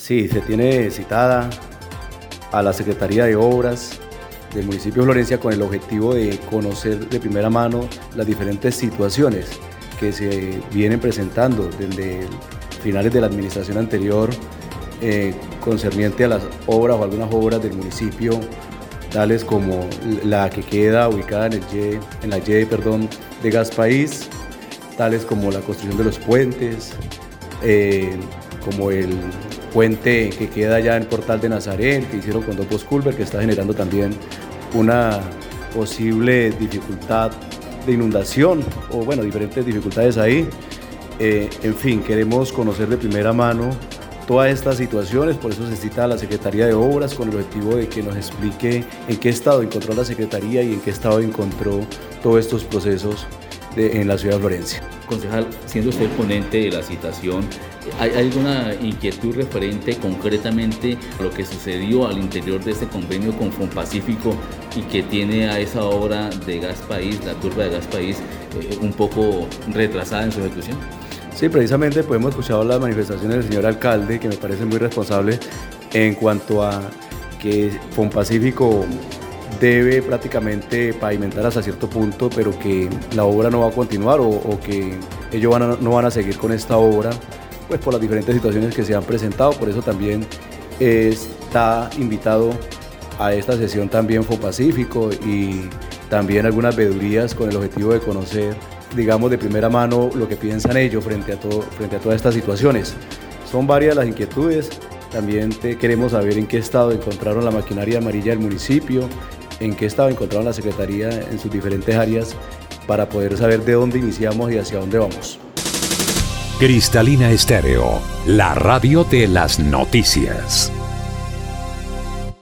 Sí, se tiene citada a la Secretaría de Obras del municipio de Florencia con el objetivo de conocer de primera mano las diferentes situaciones que se vienen presentando desde finales de la administración anterior concerniente a las obras o algunas obras del municipio, tales como la que queda ubicada en la Y de Gas País, tales como la construcción de los puentes, como el puente que queda allá en Portal de Nazaret, que hicieron con Dos Culver, que está generando también una posible dificultad de inundación, o bueno, diferentes dificultades ahí. En fin, queremos conocer de primera mano todas estas situaciones, por eso se cita a la Secretaría de Obras con el objetivo de que nos explique en qué estado encontró la Secretaría y en qué estado encontró todos estos procesos en la ciudad de Florencia. Concejal, siendo usted ponente de la citación, ¿hay alguna inquietud referente concretamente a lo que sucedió al interior de este convenio con Fonpacífico y que tiene a esa obra de Gas País, la turba de Gas País, un poco retrasada en su ejecución? Sí, precisamente pues hemos escuchado las manifestaciones del señor alcalde, que me parece muy responsable en cuanto a que Fonpacífico debe prácticamente pavimentar hasta cierto punto, pero que la obra no va a continuar o que ellos no van a seguir con esta obra, pues por las diferentes situaciones que se han presentado. Por eso también está invitado a esta sesión también Fonpacífico y también algunas veedurías con el objetivo de conocer, digamos, de primera mano lo que piensan ellos frente a todas estas situaciones. Son varias las inquietudes. También queremos saber en qué estado encontraron la maquinaria amarilla del municipio, en qué estado encontraron la Secretaría en sus diferentes áreas, para poder saber de dónde iniciamos y hacia dónde vamos. Cristalina Estéreo, la radio de las noticias.